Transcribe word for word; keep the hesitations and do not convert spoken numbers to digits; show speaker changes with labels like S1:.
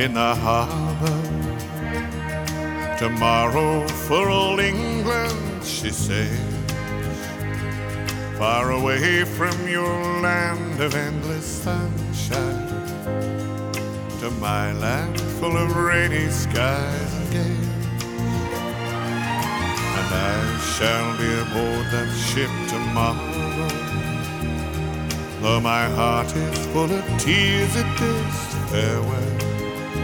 S1: in the harbor. Tomorrow for old England she sails, far away from your land of endless sunshine, to my land full of rainy skies and gales. And I shall be aboard that ship tomorrow, though my heart is full of tears at this farewell.